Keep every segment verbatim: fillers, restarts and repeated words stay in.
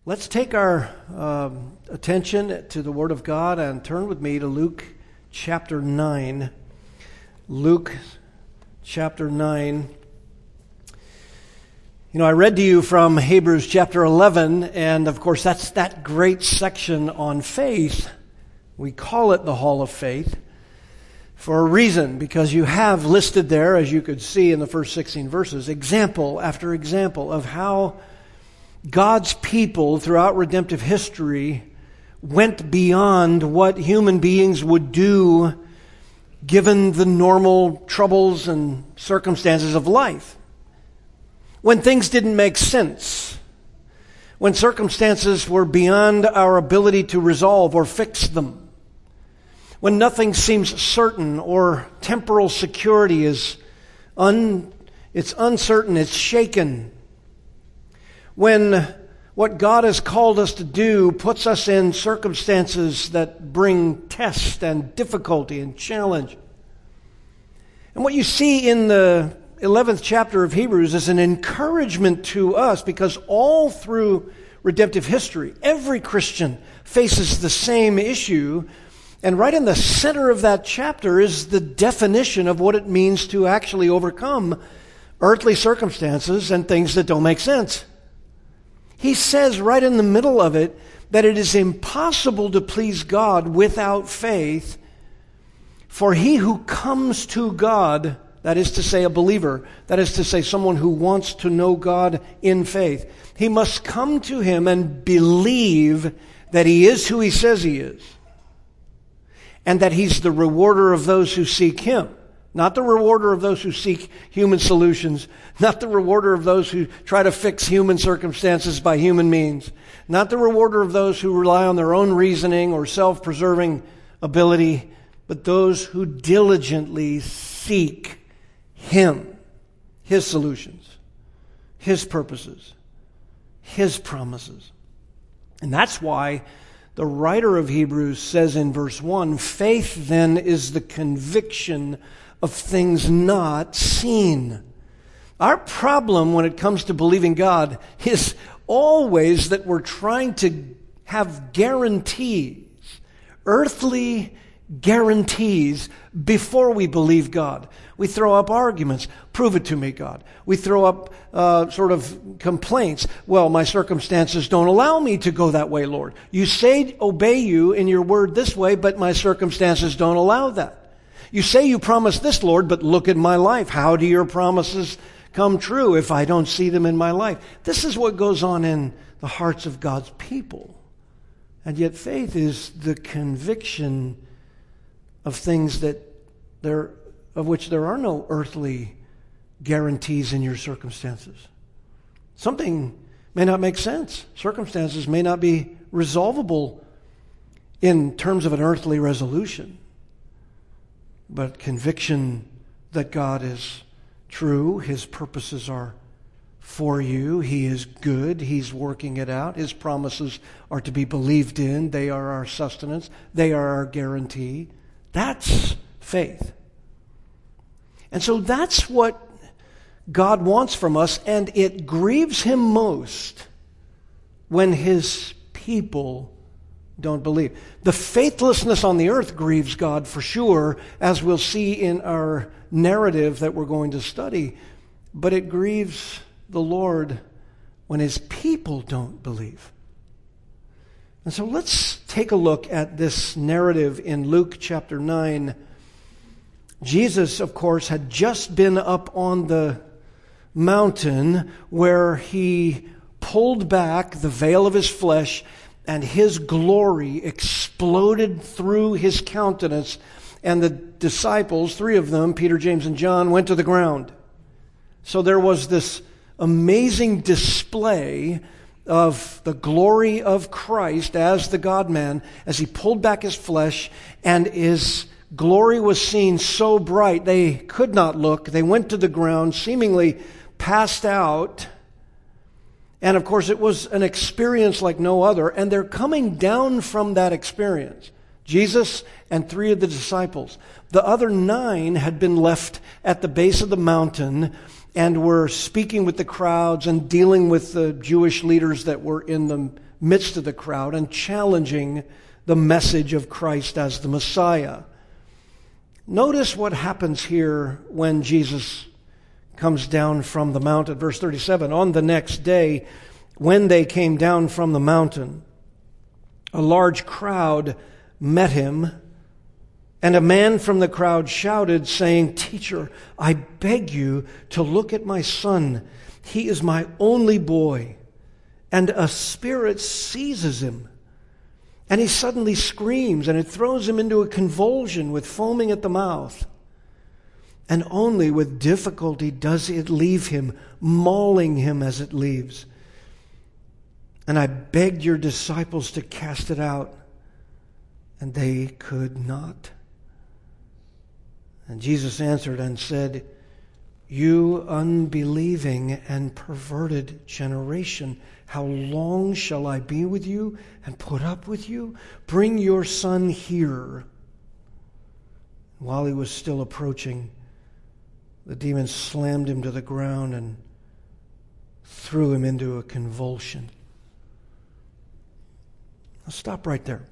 Let's take our um, attention to the Word of God and turn with me to Luke chapter nine. Luke chapter nine. You know, I read to you from Hebrews chapter eleven, and of course that's that great section on faith. We call it the Hall of Faith for a reason, because you have listed there, as you could see in the first sixteen verses, example after example of how God's people throughout redemptive history went beyond what human beings would do given the normal troubles and circumstances of life. When things didn't make sense, when circumstances were beyond our ability to resolve or fix them, when nothing seems certain or temporal security is un, it's uncertain, it's shaken, when what God has called us to do puts us in circumstances that bring test and difficulty and challenge. And what you see in the eleventh chapter of Hebrews is an encouragement to us, because all through redemptive history, every Christian faces the same issue. And right in the center of that chapter is the definition of what it means to actually overcome earthly circumstances and things that don't make sense. He says right in the middle of it that it is impossible to please God without faith, for he who comes to God, that is to say a believer, that is to say someone who wants to know God in faith, he must come to him and believe that he is who he says he is, and that he's the rewarder of those who seek him. Not the rewarder of those who seek human solutions. Not the rewarder of those who try to fix human circumstances by human means. Not the rewarder of those who rely on their own reasoning or self-preserving ability, but those who diligently seek him, his solutions, his purposes, his promises. And that's why the writer of Hebrews says in verse one, faith then is the conviction of things not seen. Our problem when it comes to believing God is always that we're trying to have guarantees, earthly guarantees, before we believe God. We throw up arguments. Prove it to me, God. We throw up uh, sort of complaints. Well, my circumstances don't allow me to go that way, Lord. You say obey you in your word this way, but my circumstances don't allow that. You say you promised this, Lord, but look at my life. How do your promises come true if I don't see them in my life? This is what goes on in the hearts of God's people. And yet faith is the conviction of things that there, of which there are no earthly guarantees in your circumstances. Something may not make sense. Circumstances may not be resolvable in terms of an earthly resolution. But conviction that God is true, his purposes are for you, he is good, he's working it out, his promises are to be believed in, they are our sustenance, they are our guarantee. That's faith. And so that's what God wants from us, and it grieves him most when his people don't believe. The faithlessness on the earth grieves God for sure, as we'll see in our narrative that we're going to study. But it grieves the Lord when his people don't believe. And so let's take a look at this narrative in Luke chapter nine. Jesus, of course, had just been up on the mountain where he pulled back the veil of his flesh, and his glory exploded through his countenance. And the disciples, three of them, Peter, James, and John, went to the ground. So there was this amazing display of the glory of Christ as the God-man, as he pulled back his flesh, and his glory was seen so bright they could not look. They went to the ground, seemingly passed out. And of course, it was an experience like no other. And they're coming down from that experience. Jesus and three of the disciples. The other nine had been left at the base of the mountain and were speaking with the crowds and dealing with the Jewish leaders that were in the midst of the crowd and challenging the message of Christ as the Messiah. Notice what happens here when Jesus comes down from the mountain. Verse thirty-seven, on the next day, when they came down from the mountain, a large crowd met him, and a man from the crowd shouted, saying, "Teacher, I beg you to look at my son. He is my only boy, and a spirit seizes him. And he suddenly screams, and it throws him into a convulsion with foaming at the mouth. And only with difficulty does it leave him, mauling him as it leaves. And I begged your disciples to cast it out, and they could not." And Jesus answered and said, "You unbelieving and perverted generation, how long shall I be with you and put up with you? Bring your son here." While he was still approaching, the demon slammed him to the ground and threw him into a convulsion. I'll stop right there.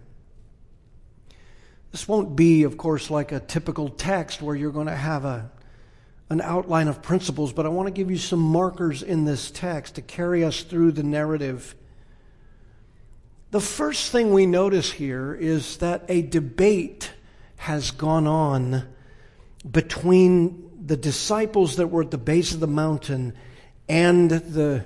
This won't be, of course, like a typical text where you're going to have a an outline of principles, but I want to give you some markers in this text to carry us through the narrative. The first thing we notice here is that a debate has gone on between the disciples that were at the base of the mountain and the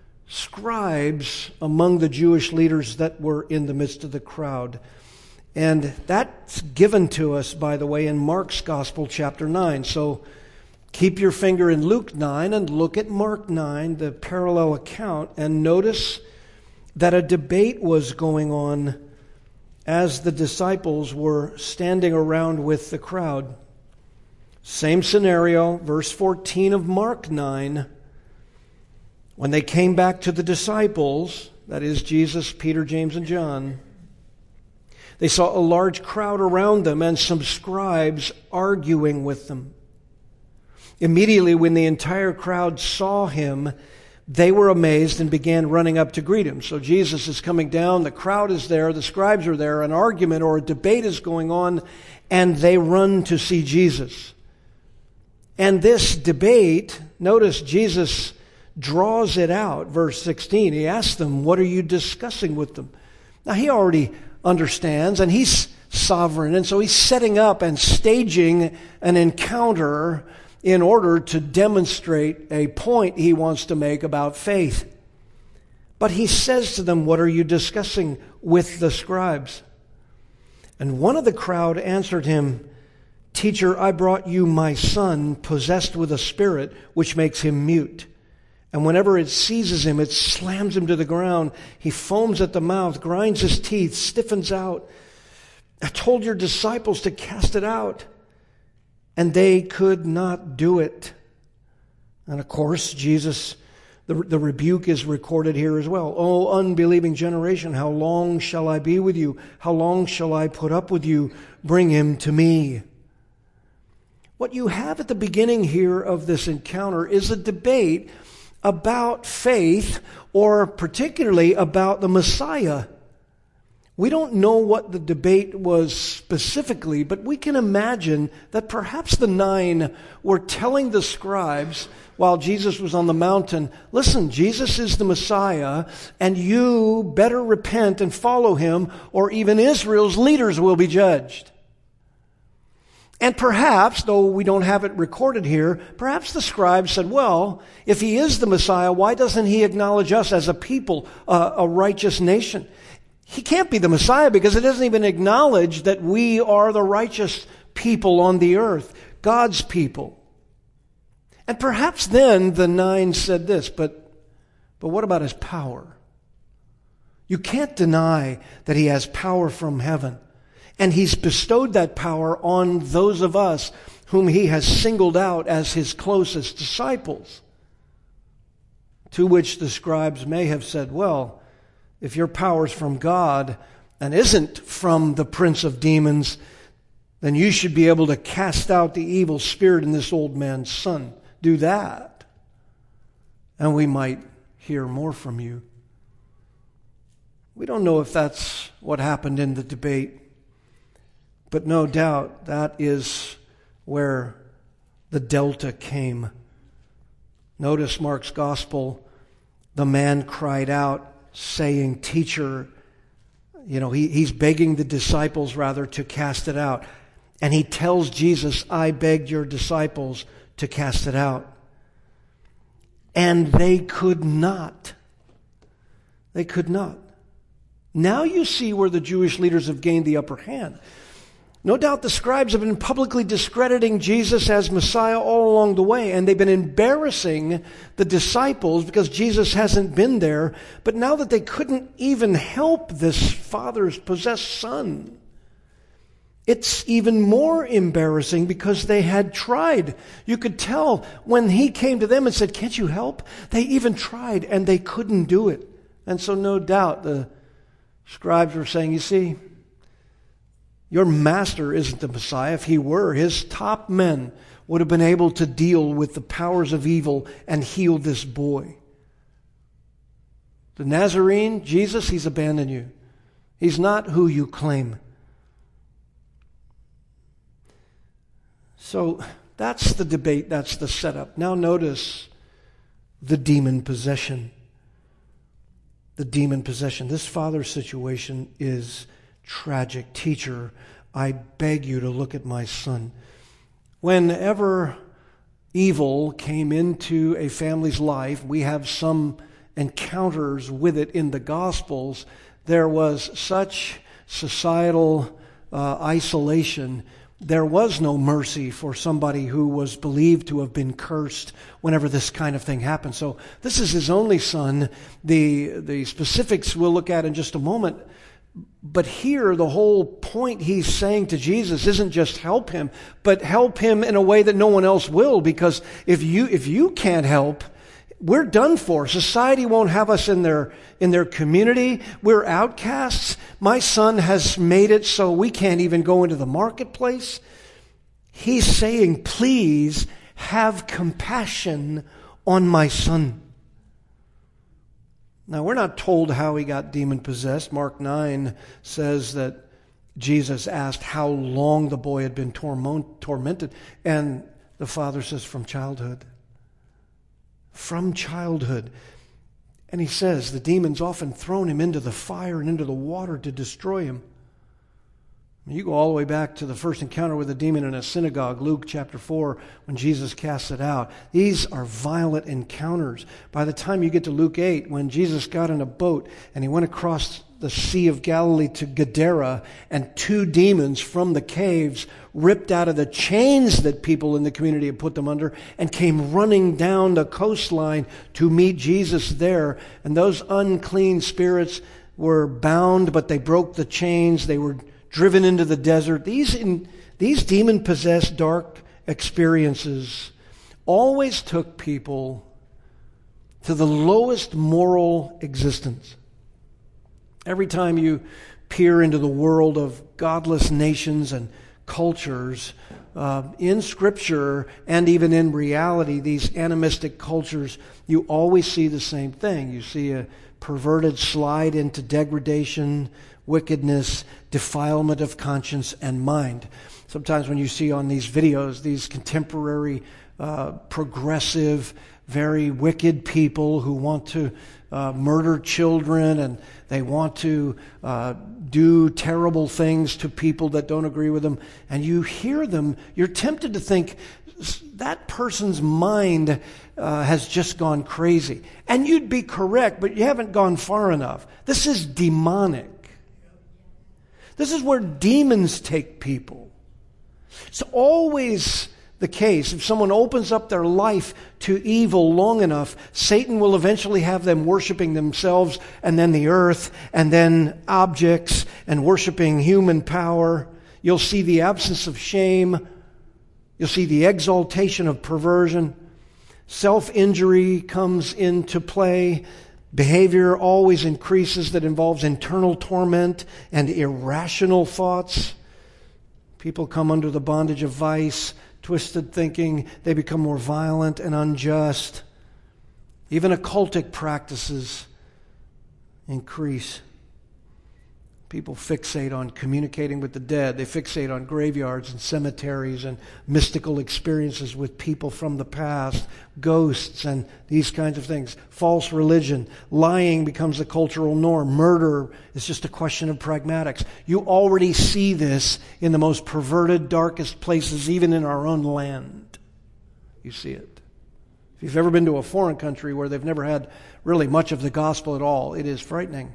scribes among the Jewish leaders that were in the midst of the crowd. And that's given to us, by the way, in Mark's Gospel, chapter nine. So keep your finger in Luke nine and look at Mark nine, the parallel account, and notice that a debate was going on as the disciples were standing around with the crowd. Same scenario, verse fourteen of Mark nine. When they came back to the disciples, that is Jesus, Peter, James, and John, they saw a large crowd around them and some scribes arguing with them. Immediately, when the entire crowd saw him, they were amazed and began running up to greet him. So Jesus is coming down, the crowd is there, the scribes are there, an argument or a debate is going on, and they run to see Jesus. And this debate, notice Jesus draws it out, verse sixteen. He asks them, "What are you discussing with them?" Now, he already understands, and he's sovereign, and so he's setting up and staging an encounter in order to demonstrate a point he wants to make about faith. But he says to them, "What are you discussing with the scribes?" And one of the crowd answered him, "Teacher, I brought you my son, possessed with a spirit, which makes him mute. And whenever it seizes him, it slams him to the ground. He foams at the mouth, grinds his teeth, stiffens out. I told your disciples to cast it out, and they could not do it." And of course, Jesus, the, the rebuke is recorded here as well. "O unbelieving generation, how long shall I be with you? How long shall I put up with you? Bring him to me." What you have at the beginning here of this encounter is a debate about faith, or particularly about the Messiah. We don't know what the debate was specifically, but we can imagine that perhaps the nine were telling the scribes while Jesus was on the mountain, "Listen, Jesus is the Messiah, and you better repent and follow him, or even Israel's leaders will be judged." And perhaps, though we don't have it recorded here, perhaps the scribes said, "Well, if he is the Messiah, why doesn't he acknowledge us as a people, uh, a righteous nation? He can't be the Messiah because it doesn't even acknowledge that we are the righteous people on the earth, God's people." And perhaps then the nine said this, but, but what about his power? You can't deny that he has power from heaven. And he's bestowed that power on those of us whom he has singled out as his closest disciples. To which the scribes may have said, "Well, if your power's from God and isn't from the prince of demons, then you should be able to cast out the evil spirit in this old man's son. Do that." and we might hear more from you. We don't know if that's what happened in the debate, but no doubt that is where the delta came. Notice Mark's gospel, the man cried out, saying, "Teacher," you know, he, he's begging the disciples rather to cast it out. And he tells Jesus, "I begged your disciples to cast it out." And they could not. They could not. Now you see where the Jewish leaders have gained the upper hand. No doubt the scribes have been publicly discrediting Jesus as Messiah all along the way, and they've been embarrassing the disciples because Jesus hasn't been there. But now that they couldn't even help this father's possessed son, it's even more embarrassing because they had tried. You could tell when he came to them and said, "Can't you help?" They even tried and they couldn't do it. And so no doubt the scribes were saying, "You see, your master isn't the Messiah. If he were, his top men would have been able to deal with the powers of evil and heal this boy. The Nazarene, Jesus, he's abandoned you. He's not who you claim." So that's the debate, that's the setup. Now notice the demon possession. The demon possession. This father's situation is tragic. "Teacher, I beg you to look at my son." Whenever evil came into a family's life, we have some encounters with it in the Gospels. There was such societal uh, isolation. There was no mercy for somebody who was believed to have been cursed whenever this kind of thing happened. So this is his only son. The, the specifics we'll look at in just a moment. But here, the whole point he's saying to Jesus isn't just help him, but help him in a way that no one else will. Because if you, if you can't help, we're done for. Society won't have us in their, in their community. We're outcasts. My son has made it so we can't even go into the marketplace. He's saying, "Please have compassion on my son." Now, we're not told how he got demon-possessed. Mark nine says that Jesus asked how long the boy had been tormented, and the father says, "From childhood." From childhood. And he says the demons often thrown him into the fire and into the water to destroy him. You go all the way back to the first encounter with a demon in a synagogue, Luke chapter four, when Jesus casts it out. These are violent encounters. By the time you get to Luke eight, when Jesus got in a boat and he went across the Sea of Galilee to Gadara, and two demons from the caves ripped out of the chains that people in the community had put them under and came running down the coastline to meet Jesus there. And those unclean spirits were bound, but they broke the chains. They were driven into the desert. These, in, these demon-possessed dark experiences always took people to the lowest moral existence. Every time you peer into the world of godless nations and cultures, uh, in Scripture and even in reality, these animistic cultures, you always see the same thing. You see a perverted slide into degradation, wickedness, defilement of conscience and mind. Sometimes when you see on these videos, these contemporary, uh, progressive, very wicked people who want to uh, murder children, and they want to uh, do terrible things to people that don't agree with them, and you hear them, you're tempted to think that person's mind uh, has just gone crazy. And you'd be correct, but you haven't gone far enough. This is demonic. This is where demons take people. It's always the case. If someone opens up their life to evil long enough, Satan will eventually have them worshiping themselves and then the earth and then objects and worshiping human power. You'll see the absence of shame. You'll see the exaltation of perversion. Self-injury comes into play. Behavior always increases that involves internal torment and irrational thoughts. People come under the bondage of vice, twisted thinking. They become more violent and unjust. Even occultic practices increase. People fixate on communicating with the dead. They fixate on graveyards and cemeteries and mystical experiences with people from the past, ghosts and these kinds of things. False religion. Lying becomes a cultural norm. Murder is just a question of pragmatics. You already see this in the most perverted, darkest places, even in our own land. You see it. If you've ever been to a foreign country where they've never had really much of the gospel at all, it is frightening.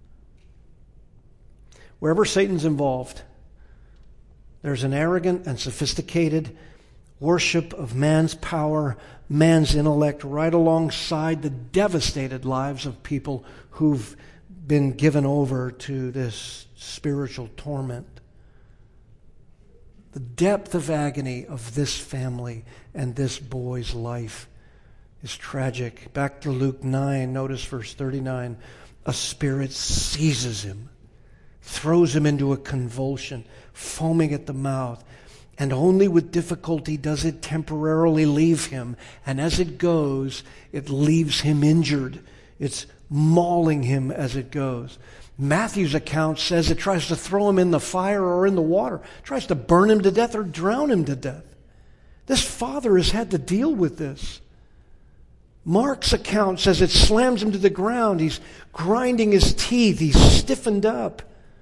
Wherever Satan's involved, there's an arrogant and sophisticated worship of man's power, man's intellect, right alongside the devastated lives of people who've been given over to this spiritual torment. The depth of agony of this family and this boy's life is tragic. Back to Luke nine, notice verse thirty-nine. A spirit seizes him, throws him into a convulsion, foaming at the mouth, and only with difficulty does it temporarily leave him. And as it goes, it leaves him injured. It's mauling him as it goes. Matthew's account says it tries to throw him in the fire or in the water, it tries to burn him to death or drown him to death. This father has had to deal with this. Mark's account says it slams him to the ground. He's grinding his teeth. He's stiffened up.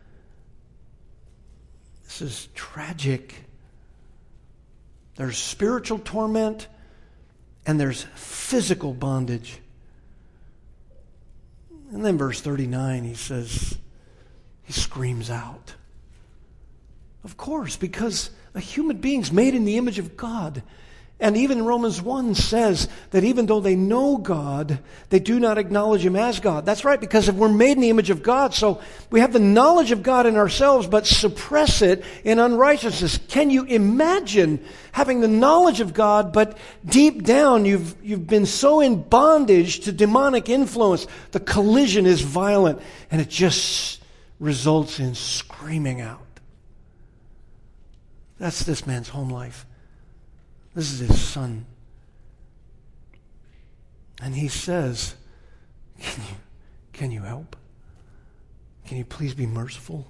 This is tragic. There's spiritual torment and there's physical bondage. And then verse thirty-nine, he says, he screams out. Of course, because a human being's made in the image of God. And even Romans one says that even though they know God, they do not acknowledge Him as God. That's right, because if we're made in the image of God, so we have the knowledge of God in ourselves, but suppress it in unrighteousness. Can you imagine having the knowledge of God, but deep down you've, you've been so in bondage to demonic influence, the collision is violent, and it just results in screaming out. That's this man's home life. This is his son. And he says, can you, can you help? Can you please be merciful?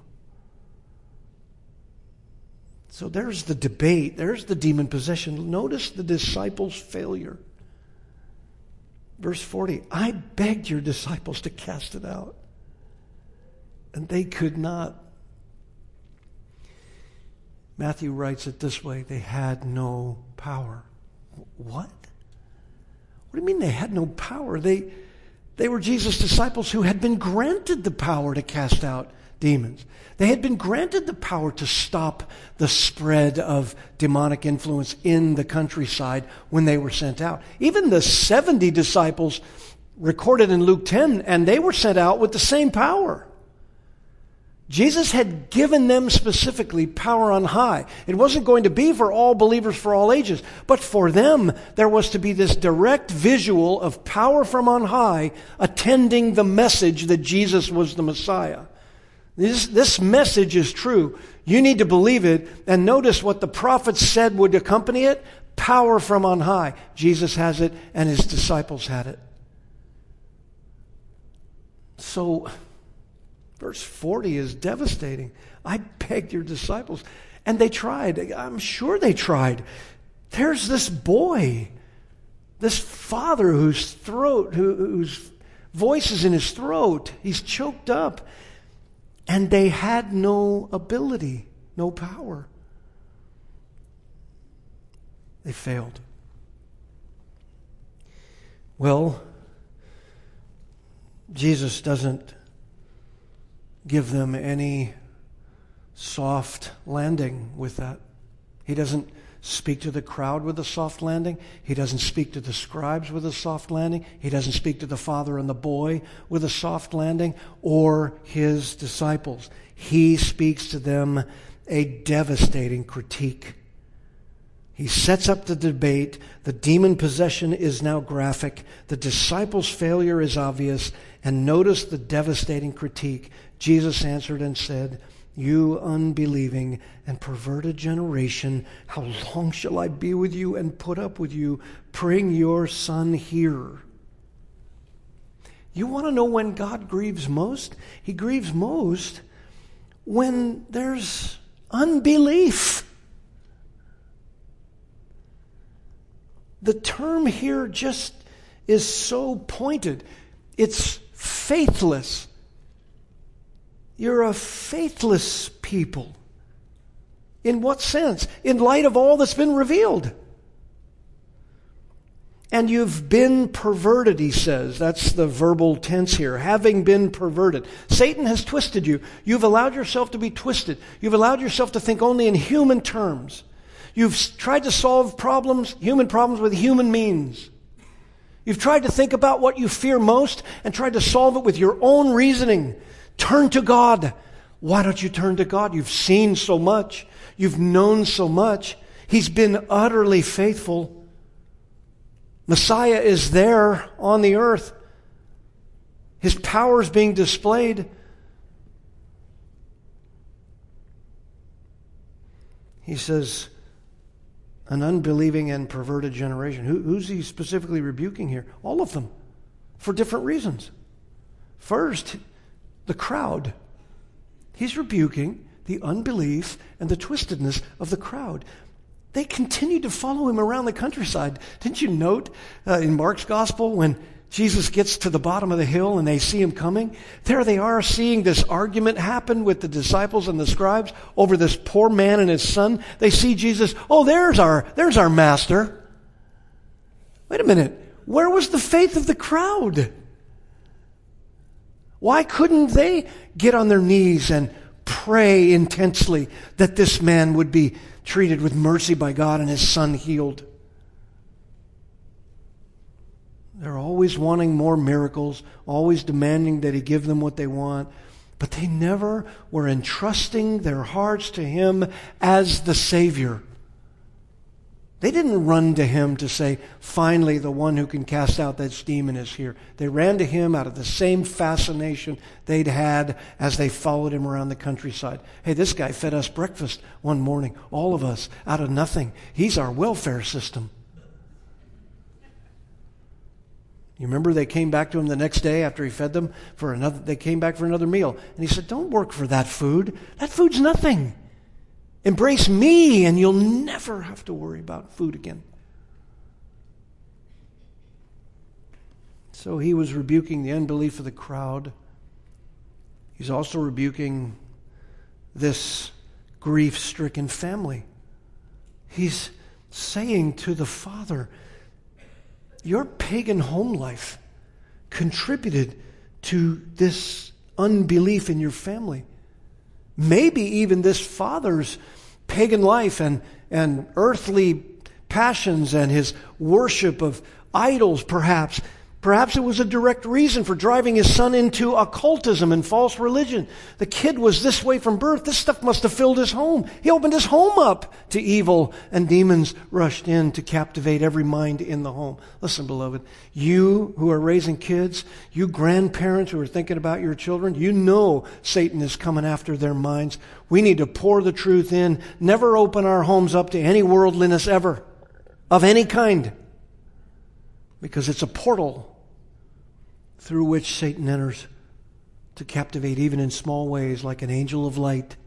So there's the debate. There's the demon possession. Notice the disciples' failure. Verse forty, I begged your disciples to cast it out, and they could not. Matthew writes it this way, they had no power. What? What do you mean they had no power? They, they were Jesus' disciples who had been granted the power to cast out demons. They had been granted the power to stop the spread of demonic influence in the countryside when they were sent out. Even the seventy disciples recorded in Luke ten, and they were sent out with the same power. Jesus had given them specifically power on high. It wasn't going to be for all believers for all ages, but for them there was to be this direct visual of power from on high attending the message that Jesus was the Messiah. This, this message is true. You need to believe it, and notice what the prophets said would accompany it. Power from on high. Jesus has it, and his disciples had it. So verse forty is devastating. I begged your disciples. And they tried. I'm sure they tried. There's this boy, this father whose throat, who, whose voice is in his throat. He's choked up. And they had no ability, no power. They failed. Well, Jesus doesn't give them any soft landing with that. He doesn't speak to the crowd with a soft landing. He doesn't speak to the scribes with a soft landing. He doesn't speak to the father and the boy with a soft landing, or his disciples. He speaks to them a devastating critique. He sets up the debate. The demon possession is now graphic. The disciples' failure is obvious. And notice the devastating critique. Jesus answered and said, you unbelieving and perverted generation, how long shall I be with you and put up with you? Bring your son here. You want to know when God grieves most? He grieves most when there's unbelief. The term here just is so pointed. It's faithless. You're a faithless people. In what sense? In light of all that's been revealed. And you've been perverted, he says. That's the verbal tense here. Having been perverted. Satan has twisted you. You've allowed yourself to be twisted. You've allowed yourself to think only in human terms. You've tried to solve problems, human problems, with human means. You've tried to think about what you fear most and tried to solve it with your own reasoning. Turn to God. Why don't you turn to God? You've seen so much. You've known so much. He's been utterly faithful. Messiah is there on the earth. His power is being displayed. He says, an unbelieving and perverted generation. Who, who's he specifically rebuking here? All of them, for different reasons. First, the crowd. He's rebuking the unbelief and the twistedness of the crowd. They continued to follow him around the countryside. Didn't you note uh, in Mark's gospel when Jesus gets to the bottom of the hill and they see him coming? There they are seeing this argument happen with the disciples and the scribes over this poor man and his son. They see Jesus. Oh, there's our, there's our master. Wait a minute. Where was the faith of the crowd? Why couldn't they get on their knees and pray intensely that this man would be treated with mercy by God and his son healed? They're always wanting more miracles, always demanding that he give them what they want, but they never were entrusting their hearts to him as the Savior. They didn't run to him to say, finally the one who can cast out that demon is here. They ran to him out of the same fascination they'd had as they followed him around the countryside. Hey, this guy fed us breakfast one morning, all of us, out of nothing. He's our welfare system. You remember they came back to him the next day after he fed them for another, they came back for another meal. And he said, don't work for that food. That food's nothing. Embrace me and you'll never have to worry about food again. So he was rebuking the unbelief of the crowd. He's also rebuking this grief-stricken family. He's saying to the father, your pagan home life contributed to this unbelief in your family. Maybe even this father's pagan life and, and earthly passions and his worship of idols, perhaps. Perhaps it was a direct reason for driving his son into occultism and false religion. The kid was this way from birth. This stuff must have filled his home. He opened his home up to evil, and demons rushed in to captivate every mind in the home. Listen, beloved, you who are raising kids, you grandparents who are thinking about your children, you know Satan is coming after their minds. We need to pour the truth in. Never open our homes up to any worldliness ever, of any kind, because it's a portal through which Satan enters to captivate even in small ways, like an angel of light.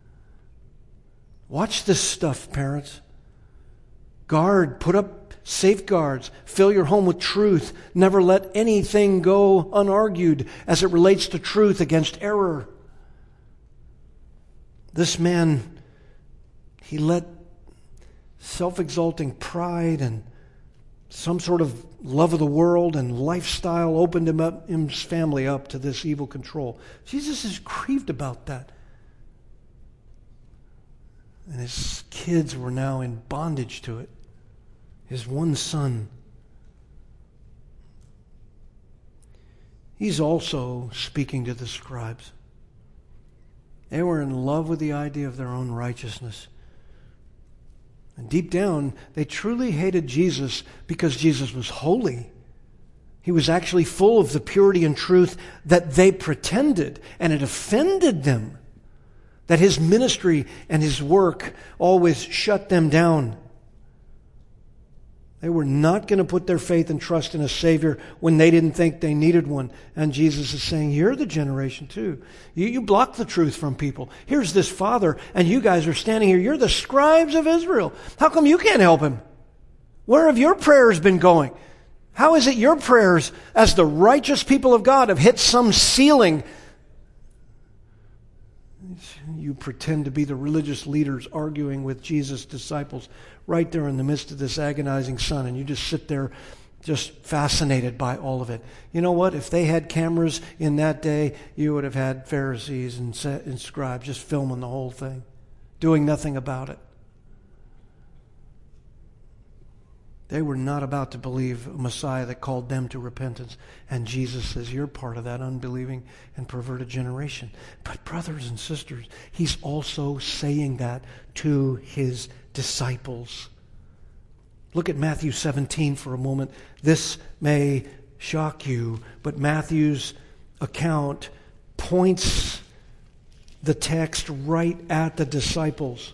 Watch this stuff, parents. Guard, put up safeguards. Fill your home with truth. Never let anything go unargued as it relates to truth against error. This man, he let self-exalting pride and some sort of love of the world and lifestyle opened him up, his family up to this evil control. Jesus is grieved about that. And his kids were now in bondage to it. His one son. He's also speaking to the scribes. They were in love with the idea of their own righteousness. And deep down, they truly hated Jesus because Jesus was holy. He was actually full of the purity and truth that they pretended, and it offended them that his ministry and his work always shut them down. They were not going to put their faith and trust in a Savior when they didn't think they needed one. And Jesus is saying, you're the generation too. You, you block the truth from people. Here's this father, and you guys are standing here. You're the scribes of Israel. How come you can't help him? Where have your prayers been going? How is it your prayers as the righteous people of God have hit some ceiling? You pretend to be the religious leaders arguing with Jesus' disciples right there in the midst of this agonizing sun, and you just sit there just fascinated by all of it. You know what? If they had cameras in that day, you would have had Pharisees and, and scribes just filming the whole thing, doing nothing about it. They were not about to believe a Messiah that called them to repentance. And Jesus says, you're part of that unbelieving and perverted generation. But brothers and sisters, he's also saying that to his disciples. Look at Matthew seventeen for a moment. This may shock you, but Matthew's account points the text right at the disciples.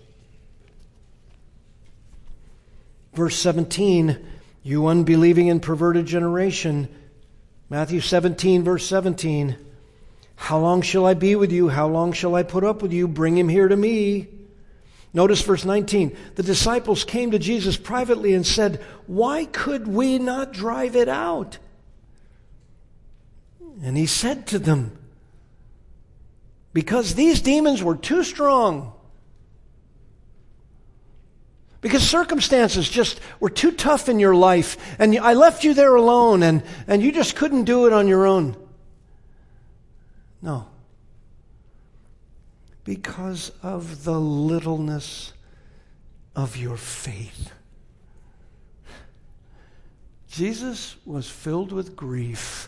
Verse seventeen, you unbelieving and perverted generation. Matthew seventeen, verse seventeen. How long shall I be with you? How long shall I put up with you? Bring him here to me. Notice verse nineteen. The disciples came to Jesus privately and said, why could we not drive it out? And he said to them, because these demons were too strong. Because circumstances just were too tough in your life, and I left you there alone, and, and you just couldn't do it on your own. No. Because of the littleness of your faith. Jesus was filled with grief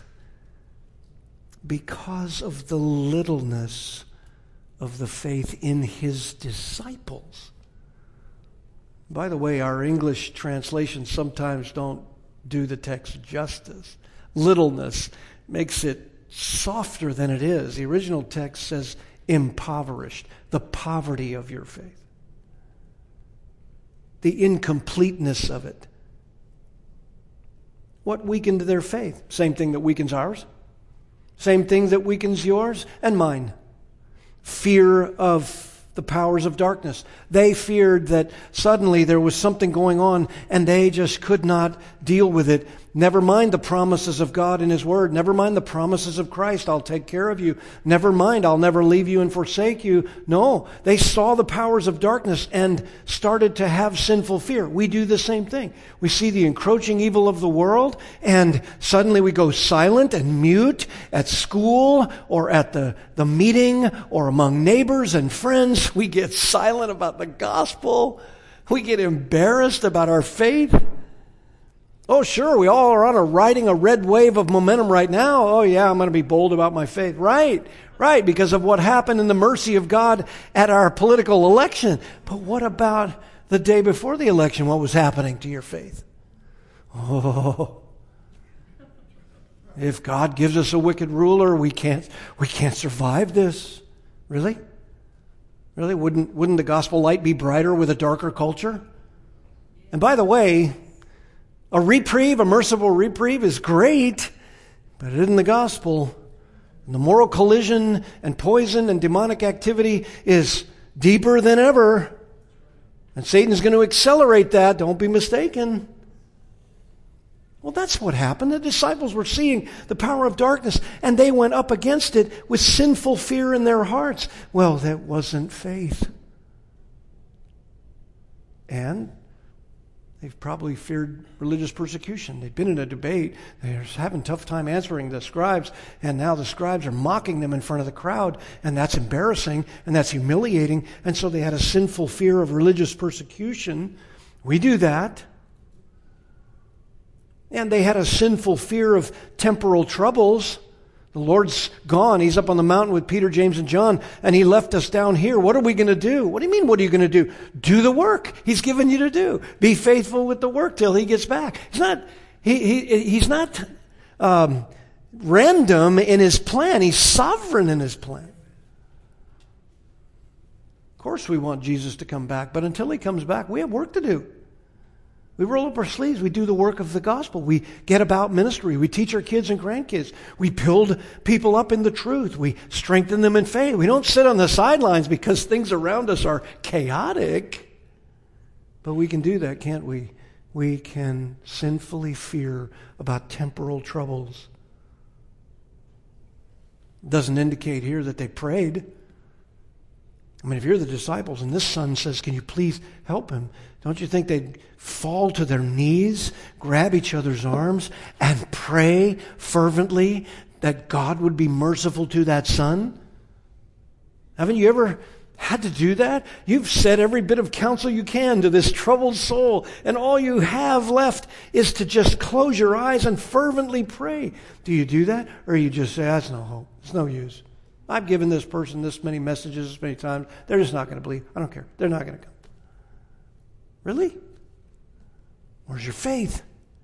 because of the littleness of the faith in his disciples. By the way, our English translations sometimes don't do the text justice. Littleness makes it softer than it is. The original text says impoverished, the poverty of your faith, the incompleteness of it. What weakened their faith? Same thing that weakens ours. Same thing that weakens yours and mine. Fear of the powers of darkness. They feared that suddenly there was something going on and they just could not deal with it. Never mind the promises of God in his word. Never mind the promises of Christ. I'll take care of you. Never mind, I'll never leave you and forsake you. No, they saw the powers of darkness and started to have sinful fear. We do the same thing. We see the encroaching evil of the world and suddenly we go silent and mute at school or at the, the meeting or among neighbors and friends. We get silent about the gospel. We get embarrassed about our faith. Oh, sure, we all are on a riding a red wave of momentum right now. Oh, yeah, I'm going to be bold about my faith. Right, right, because of what happened in the mercy of God at our political election. But what about the day before the election? What was happening to your faith? Oh, if God gives us a wicked ruler, we can't, we can't survive this. Really? Really? Wouldn't, wouldn't the gospel light be brighter with a darker culture? And by the way, a reprieve, a merciful reprieve is great, but it isn't the gospel. And the moral collision and poison and demonic activity is deeper than ever. And Satan's going to accelerate that. Don't be mistaken. Well, that's what happened. The disciples were seeing the power of darkness, and they went up against it with sinful fear in their hearts. Well, that wasn't faith. And they've probably feared religious persecution. They've been in a debate. They're having a tough time answering the scribes, and now the scribes are mocking them in front of the crowd, and that's embarrassing, and that's humiliating, and so they had a sinful fear of religious persecution. We do that. And they had a sinful fear of temporal troubles. The Lord's gone. He's up on the mountain with Peter, James, and John, and he left us down here. What are we going to do? What do you mean, what are you going to do? Do the work he's given you to do. Be faithful with the work till he gets back. He's not, he, he, he's not um, random in his plan. He's sovereign in his plan. Of course we want Jesus to come back, but until he comes back, we have work to do. We roll up our sleeves. We do the work of the gospel. We get about ministry. We teach our kids and grandkids. We build people up in the truth. We strengthen them in faith. We don't sit on the sidelines because things around us are chaotic. But we can do that, can't we? We can sinfully fear about temporal troubles. It doesn't indicate here that they prayed. I mean, if you're the disciples and this son says, can you please help him? Don't you think they'd fall to their knees, grab each other's arms, and pray fervently that God would be merciful to that son? Haven't you ever had to do that? You've said every bit of counsel you can to this troubled soul, and all you have left is to just close your eyes and fervently pray. Do you do that? Or you just say, that's no hope. It's no use. I've given this person this many messages this many times. They're just not going to believe. I don't care. They're not going to come. Really? Where's your faith?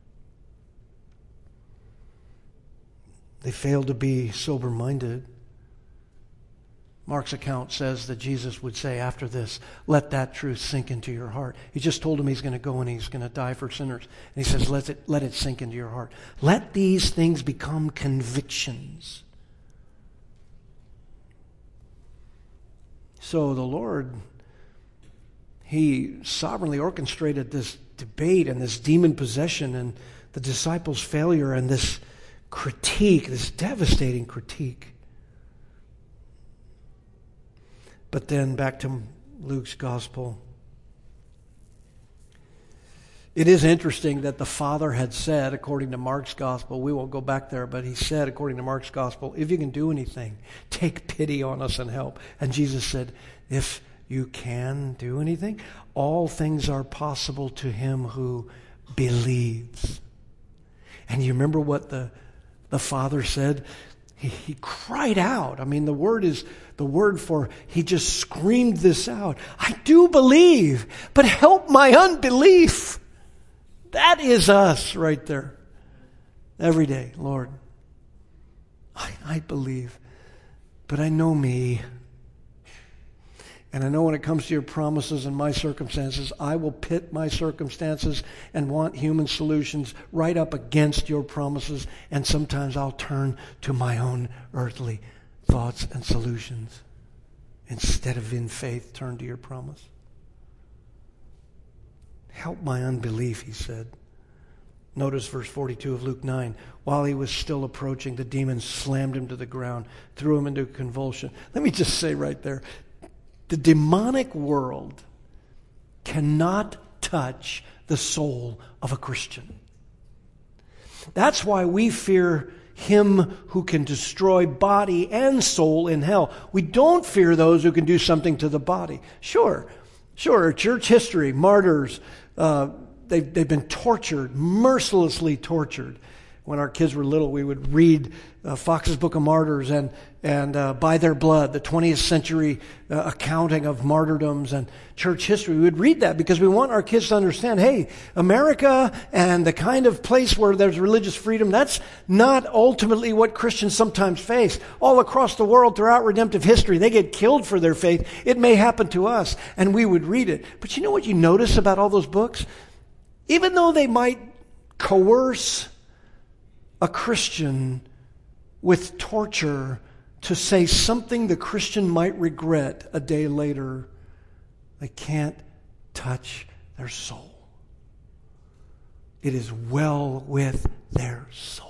They failed to be sober-minded. Mark's account says that Jesus would say after this, let that truth sink into your heart. He just told him he's going to go and he's going to die for sinners. And he says, let it, let it sink into your heart. Let these things become convictions. So the Lord, He sovereignly orchestrated this debate and this demon possession and the disciples' failure and this critique, this devastating critique. But then back to Luke's gospel. It is interesting that the Father had said, according to Mark's gospel, we won't go back there, but he said, according to Mark's gospel, if you can do anything, take pity on us and help. And Jesus said, if you can do anything, all things are possible to him who believes. And you remember what the, the Father said? He, he cried out. I mean, the word is the word for, he just screamed this out. I do believe, but help my unbelief. That is us right there. Every day, Lord, I, I believe, but I know me. And I know when it comes to your promises and my circumstances, I will pit my circumstances and want human solutions right up against your promises. And sometimes I'll turn to my own earthly thoughts and solutions instead of in faith turn to your promise. Help my unbelief, he said. Notice verse forty-two of Luke nine. While he was still approaching, the demon slammed him to the ground, threw him into a convulsion. Let me just say right there, the demonic world cannot touch the soul of a Christian. That's why we fear him who can destroy body and soul in hell. We don't fear those who can do something to the body. Sure, sure, church history, martyrs, uh, they've, they've been tortured, mercilessly tortured. When our kids were little, we would read uh, Fox's Book of Martyrs and and uh, By Their Blood, the twentieth century uh, accounting of martyrdoms and church history. We would read that because we want our kids to understand, hey, America and the kind of place where there's religious freedom, that's not ultimately what Christians sometimes face. All across the world throughout redemptive history, they get killed for their faith. It may happen to us, and we would read it. But you know what you notice about all those books? Even though they might coerce a Christian with torture to say something the Christian might regret a day later, they can't touch their soul. It is well with their soul.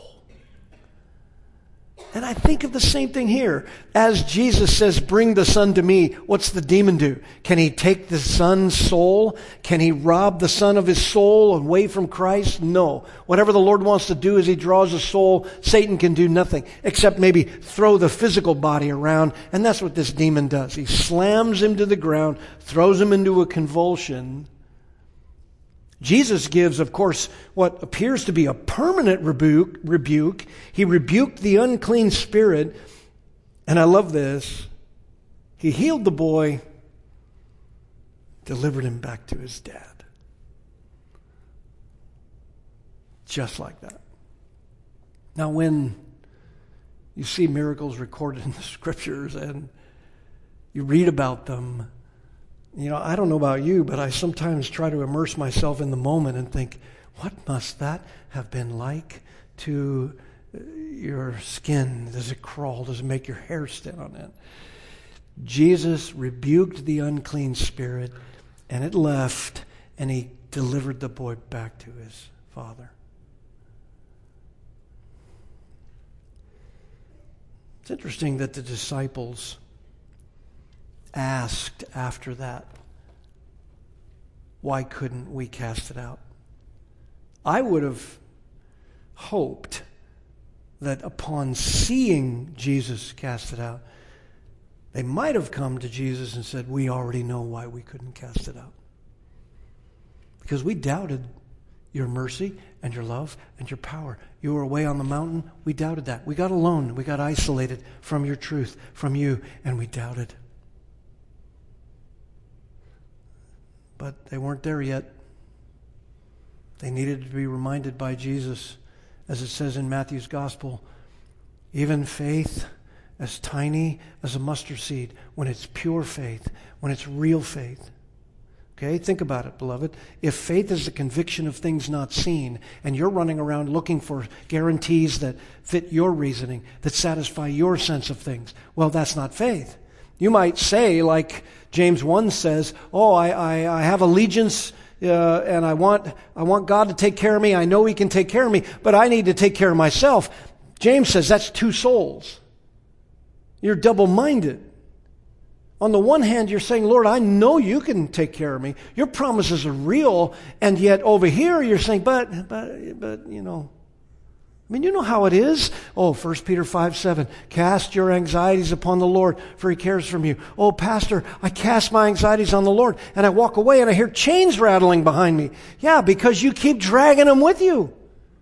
And I think of the same thing here. As Jesus says, bring the son to me, what's the demon do? Can he take the son's soul? Can he rob the son of his soul away from Christ? No. Whatever the Lord wants to do as he draws a soul, Satan can do nothing except maybe throw the physical body around. And that's what this demon does. He slams him to the ground, throws him into a convulsion. Jesus gives, of course, what appears to be a permanent rebuke. rebuke. He rebuked the unclean spirit. And I love this. He healed the boy, delivered him back to his dad. Just like that. Now, when you see miracles recorded in the Scriptures and you read about them, You know, I don't know about you, but I sometimes try to immerse myself in the moment and think, what must that have been like to your skin? Does it crawl? Does it make your hair stand on end? Jesus rebuked the unclean spirit, and it left, and he delivered the boy back to his father. It's interesting that the disciples asked after that, why couldn't we cast it out? I would have hoped that upon seeing Jesus cast it out, they might have come to Jesus and said, we already know why we couldn't cast it out. Because we doubted your mercy and your love and your power. You were away on the mountain. We doubted that. We got alone. We got isolated from your truth, from you, and we doubted. But they weren't there yet. They needed to be reminded by Jesus, as it says in Matthew's Gospel, even faith as tiny as a mustard seed, when it's pure faith, when it's real faith. Okay, think about it, beloved. If faith is the conviction of things not seen, and you're running around looking for guarantees that fit your reasoning, that satisfy your sense of things, well, that's not faith. You might say, like James one says, oh, I, I, I have allegiance uh, and I want, I want God to take care of me. I know He can take care of me, but I need to take care of myself. James says that's two souls. You're double-minded. On the one hand, you're saying, Lord, I know you can take care of me. Your promises are real. And yet over here, you're saying, but, but, but, you know, I mean, you know how it is. Oh, First Peter five seven, cast your anxieties upon the Lord, for He cares for you. Oh, Pastor, I cast my anxieties on the Lord, and I walk away and I hear chains rattling behind me. Yeah, because you keep dragging them with you.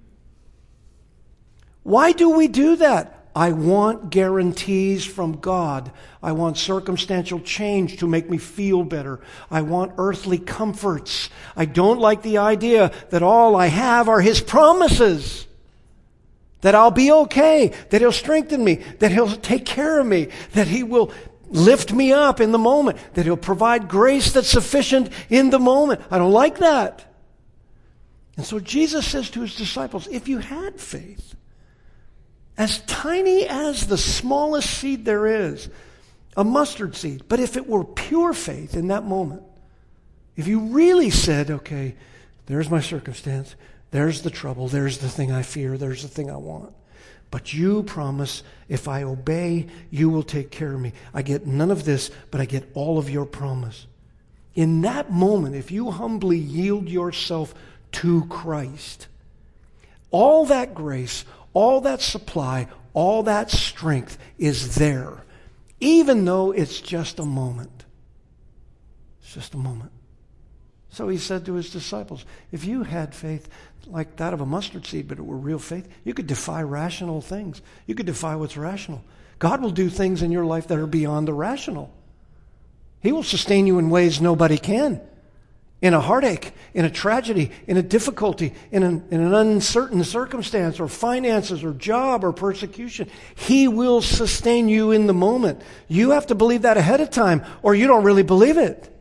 Why do we do that? I want guarantees from God. I want circumstantial change to make me feel better. I want earthly comforts. I don't like the idea that all I have are His promises. That I'll be okay. That He'll strengthen me. That He'll take care of me. That He will lift me up in the moment. That He'll provide grace that's sufficient in the moment. I don't like that. And so Jesus says to His disciples, if you had faith, as tiny as the smallest seed there is, a mustard seed, but if it were pure faith in that moment, if you really said, okay, there's my circumstance, there's the trouble, there's the thing I fear, there's the thing I want, but you promise if I obey, you will take care of me. I get none of this, but I get all of your promise. In that moment, if you humbly yield yourself to Christ, all that grace, all that supply, all that strength is there, even though it's just a moment. It's just a moment. So He said to His disciples, if you had faith like that of a mustard seed, but it were real faith, you could defy rational things. You could defy what's rational. God will do things in your life that are beyond the rational. He will sustain you in ways nobody can. In a heartache, in a tragedy, in a difficulty, in an, in an uncertain circumstance, or finances, or job, or persecution. He will sustain you in the moment. You have to believe that ahead of time, or you don't really believe it.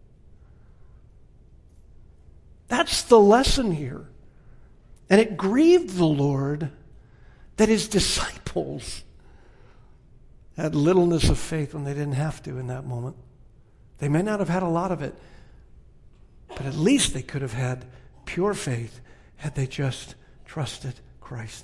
That's the lesson here. And it grieved the Lord that His disciples had littleness of faith when they didn't have to in that moment. They may not have had a lot of it, but at least they could have had pure faith had they just trusted Christ.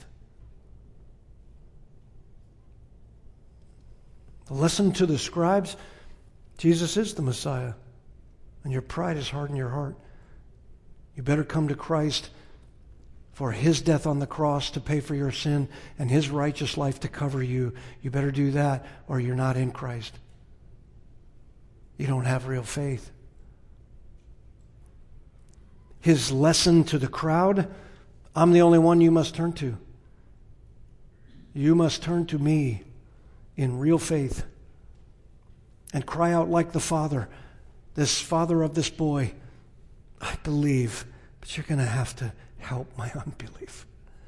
The lesson to the scribes, Jesus is the Messiah, and your pride has hardened your heart. You better come to Christ for His death on the cross to pay for your sin and His righteous life to cover you. You better do that, or you're not in Christ. You don't have real faith. His lesson to the crowd, I'm the only one you must turn to. You must turn to me in real faith and cry out like the Father, this father of this boy, I believe, but you're going to have to help my unbelief.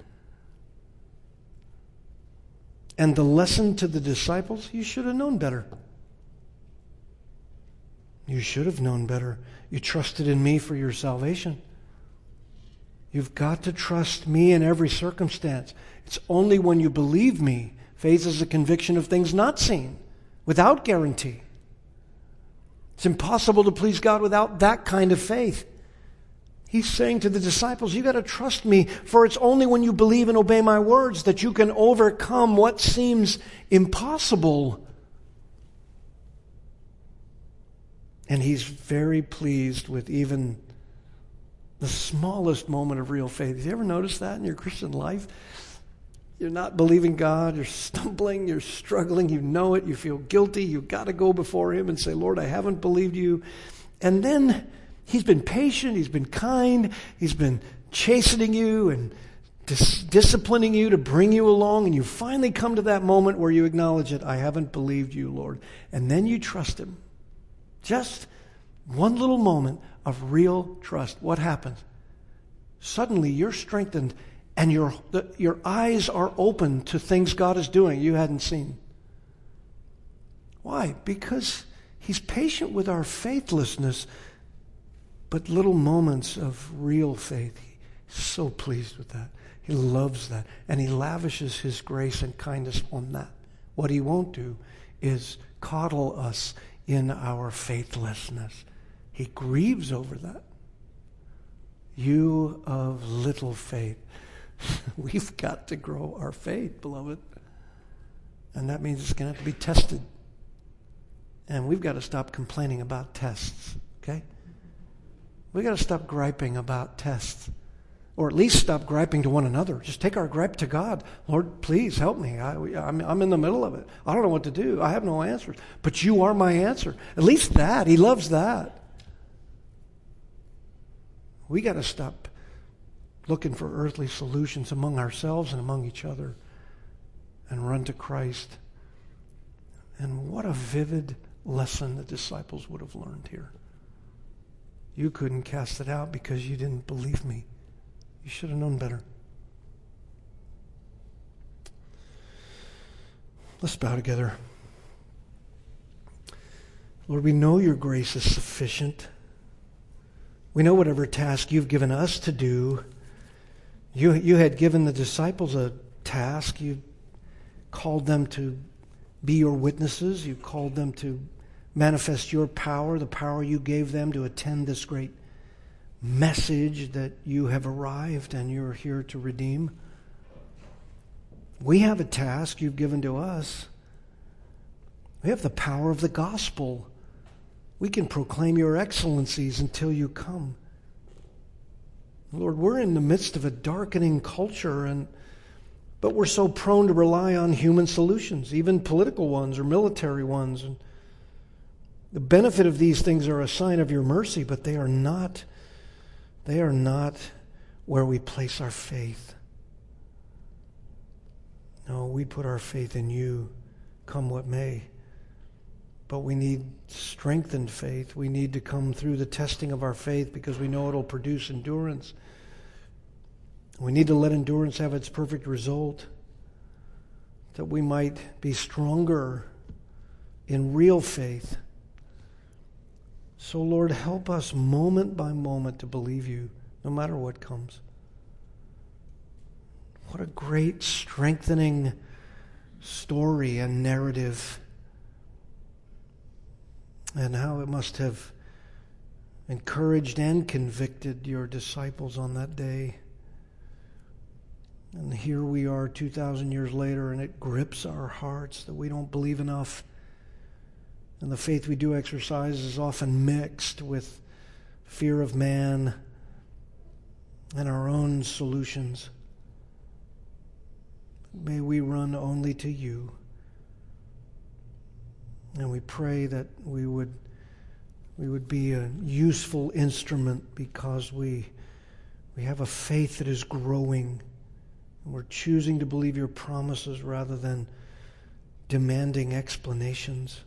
And the lesson to the disciples, you should have known better. You should have known better. You trusted in me for your salvation. You've got to trust me in every circumstance. It's only when you believe me. Faith is a conviction of things not seen, without guarantee. It's impossible to please God without that kind of faith. He's saying to the disciples, you got to trust me, for it's only when you believe and obey my words that you can overcome what seems impossible. And he's very pleased with even the smallest moment of real faith. Have you ever noticed that in your Christian life? You're not believing God, you're stumbling, you're struggling, you know it, you feel guilty, you've got to go before him and say, Lord, I haven't believed you. And then he's been patient, he's been kind, he's been chastening you and dis- disciplining you to bring you along, and you finally come to that moment where you acknowledge it. I haven't believed you, Lord. And then you trust him. Just one little moment of real trust. What happens? Suddenly you're strengthened and your, the, your eyes are open to things God is doing you hadn't seen. Why? Because he's patient with our faithlessness, but little moments of real faith. He's so pleased with that. He loves that. And he lavishes his grace and kindness on that. What he won't do is coddle us in our faithlessness. He grieves over that. You of little faith. We've got to grow our faith, beloved. And that means it's going to have to be tested. And we've got to stop complaining about tests, okay? We've got to stop griping about tests. Or at least stop griping to one another. Just take our gripe to God. Lord, please help me. I, I'm, I'm in the middle of it. I don't know what to do. I have no answers. But you are my answer. At least that. He loves that. We got to stop looking for earthly solutions among ourselves and among each other and run to Christ. And what a vivid lesson the disciples would have learned here. You couldn't cast it out because you didn't believe me. You should have known better. Let's bow together. Lord, we know your grace is sufficient. We know whatever task you've given us to do. You, you had given the disciples a task. You called them to be your witnesses. You called them to manifest your power, the power you gave them to attend this great message that you have arrived and you're here to redeem. We have a task you've given to us. We have the power of the gospel. We can proclaim your excellencies until you come. Lord, we're in the midst of a darkening culture, and but we're so prone to rely on human solutions, even political ones or military ones. And the benefit of these things are a sign of your mercy, but they are not, they are not where we place our faith. No, we put our faith in you, come what may. But we need strengthened faith. We need to come through the testing of our faith because we know it'll produce endurance. We need to let endurance have its perfect result, that we might be stronger in real faith. So, Lord, help us moment by moment to believe you, no matter what comes. What a great strengthening story and narrative, and how it must have encouraged and convicted your disciples on that day. And here we are two thousand years later, and it grips our hearts that we don't believe enough. And the faith we do exercise is often mixed with fear of man and our own solutions. May we run only to you. And we pray that we would we would be a useful instrument because we we have a faith that is growing. And we're choosing to believe your promises rather than demanding explanations.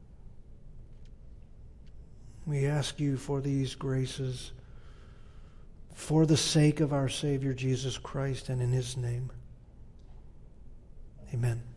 We ask you for these graces for the sake of our Savior Jesus Christ, and in his name. Amen.